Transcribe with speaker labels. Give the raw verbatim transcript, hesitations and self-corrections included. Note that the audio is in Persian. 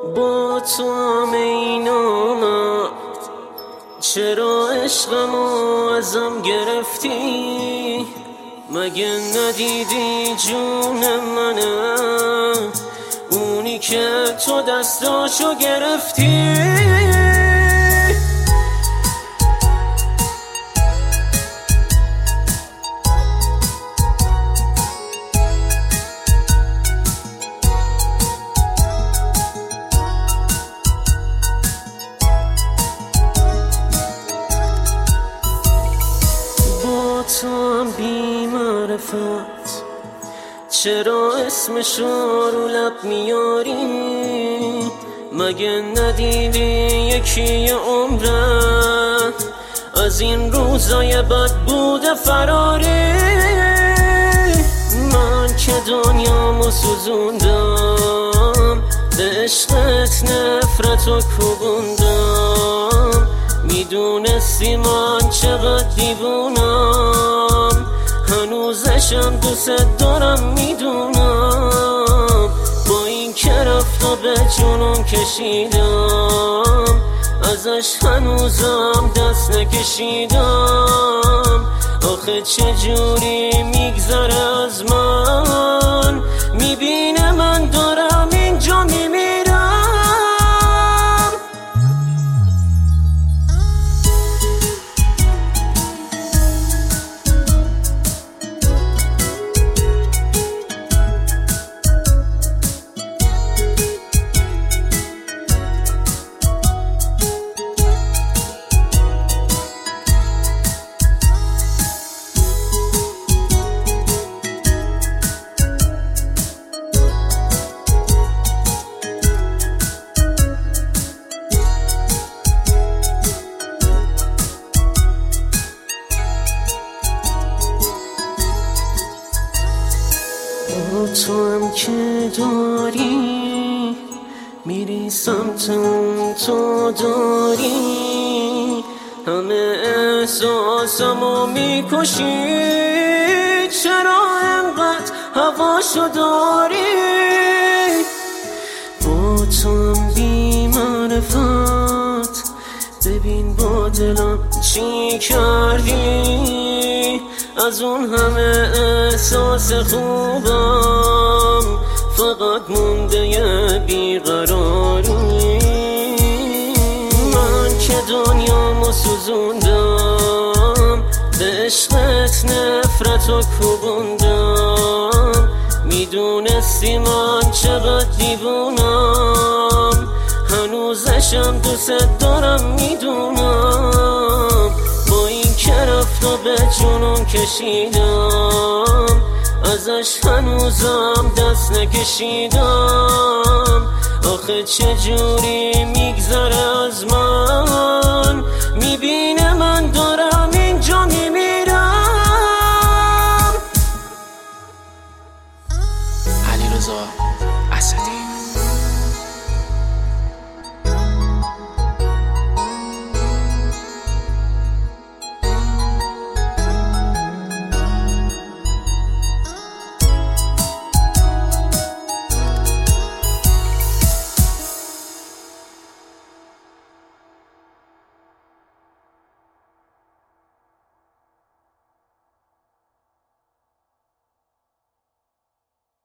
Speaker 1: با تو هم این آمد، چرا عشقمو ازم گرفتی؟ مگه ندیدی جون منه، اونی که تو دستاشو گرفتی؟ تو هم بی معرفت، چرا اسمشو رو لب میاری؟ مگه ندیدی یکی عمره از این روزای بد بوده فراری؟ من که دنیامو سوزوندم، به عشقت نفرتو کوبوندم، میدونستی من چقدر دیوونم، هنوزشم دوست دارم میدونم. با این که رفت و به جونم کشیدم، ازش هنوزم دست نکشیدم. آخه چجوری میگذره از من، میبینه من دارم اینجا میمیرم. با تو هم که داری میری سمت اون، تو داری همه احساسمو میکشی، چرا انقدر هواشو داری؟ با تو هم بی معرفت، ببین با دلم چی کردی؟ از اون همه احساس خوبم فقط مونده یه بیقراری. من که دنیامو سوزوندم، به عشقت نفرتو کوبوندم، میدونستی من چقدر دیوونم، هنوزشم دوست دارم میدونم. با این که رفت و به جونم کشیدم، ازش هنوزم دست نکشیدم. آخه چجوری میگذره از من، میبینه من دارم اینجا میمیرم.
Speaker 2: علیرضا اسدی.